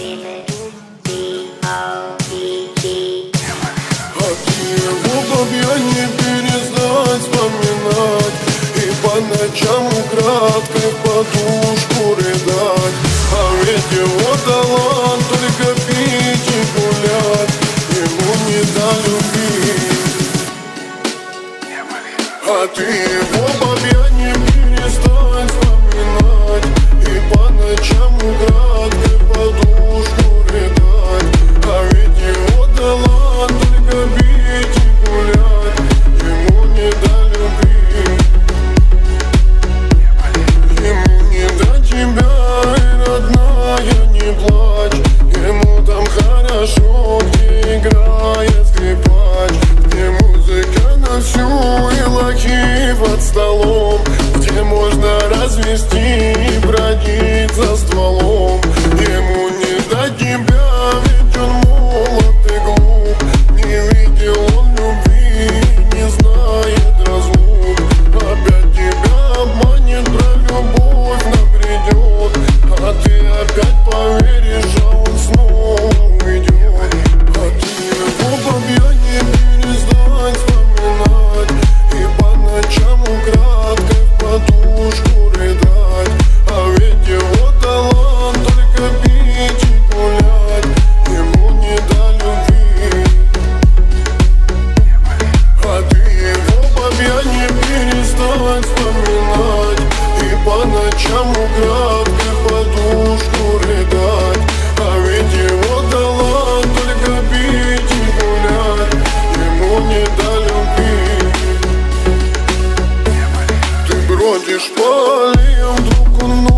не перестать вспоминать и по ночам украдкой в подушку рыдать. А ведь его талант только пить и гулять, ему не до любви. А ты его, бабья, не перестань вспоминать и по ночам украдкой в подушку рыдать. А ведь его талант только пить и гулять, ему не до любви. Ему не до тебя, и родная, не плачь. Ему там хорошо, где играет скрипач, где музыка на всю и лохи под столом, где можно развести и бродить за стволом. Ему не до тебя, ведь он молод и глуп, не видел он любви, не знает разлук. Опять тебя обманет, про любовь набредет, а ты опять поверишь, а он снова уйдет. А ты его, бабья, не перестань вспоминать и по ночам украдкой в подушку рыдать. А ведь его талант только пить и гулять, ему не до любви. А ты его, бабья, не перестань вспоминать и по ночам украдкой в подушку рыдать. А ведь его талант только пить и гулять, ему не до любви. Ты бродишь по аллеям, вдруг он